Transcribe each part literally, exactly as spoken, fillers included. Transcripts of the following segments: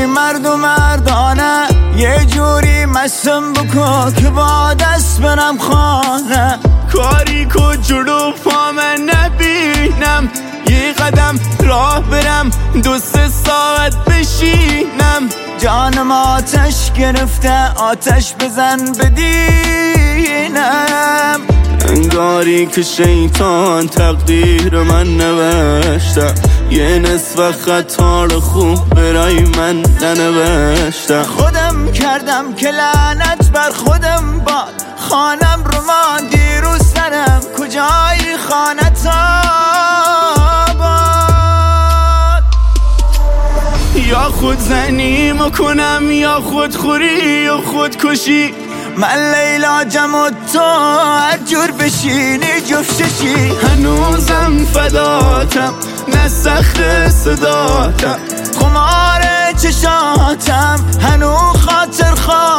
باشی مرد و مردانه، یه جوری مستم بکن که با دست برم خانه. کاری که جلو پامه نبینم، یه قدم راه برم دو سه ساعت بشینم. جانم آتش گرفته، آتش بزن بدینم. انگاری که شیطان تقدیر من نوشته، یه نصف خطا رو خوب برای من ننوشته. خودم کردم که لعنت بر خودم باد، خانم رو ماندی رو سرم، کجای خانت آباد. یا خود زنی مکنم یا خود خوری یا خود کشی. من لیلاجم و تو هر جور بشینی جفتشی. هنوزم فداتم نه سخت صداتم، خمار چشاتم هنو خاطر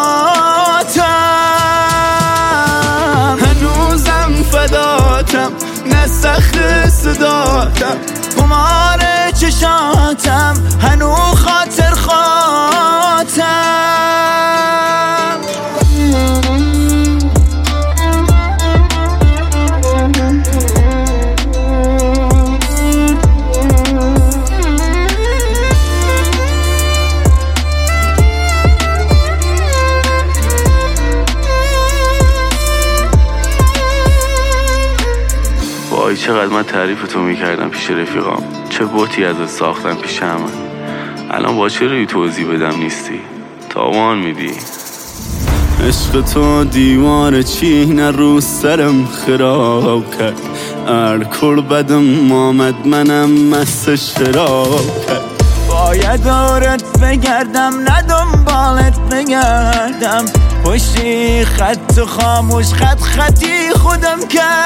خاطم. هنوزم فداتم نه سخت صداتم، خمار چشاتم هنو خاطر خاطم. وای چقدر من تعریفتو میکردم پیش رفیقام، چه بوتی ازت ساختم پیش همه. الان با چه روی توضیح بدم نیستی، تاوان میدی. عشق تو دیوار چینه رو سرم خراب کرد، الکل بدم آمد منم مست شراب کرد. باید دورت بگردم نه دنبالت بگردم، پشتی خط خاموش خط خطی خودم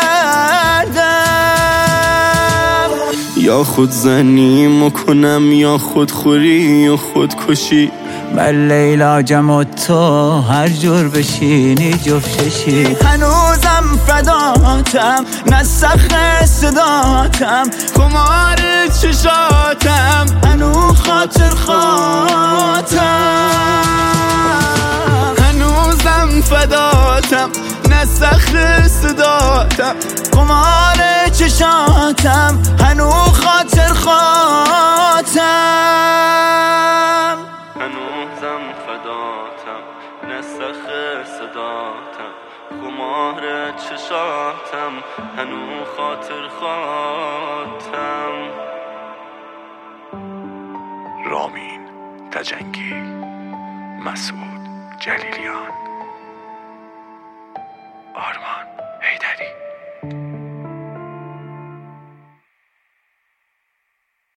کردم. یا خود زنی مکنم یا خود خوری یا خود کشی. من لیلاجم و تو هر جور بشینی جفتشی. هنوزم فداتم نه سخت صداتم، خمار چشاتم هنو خاطر خاطم. هنوزم فداتم نه سخت صداتم، خمار چشاتم هنو خاطر خاطم. هنوزم فداتم نه سخت صداتم، خمار چشاتم هنو خاطر خاطم. رامین تجنگی، مسعود جلیلیان، آرمان.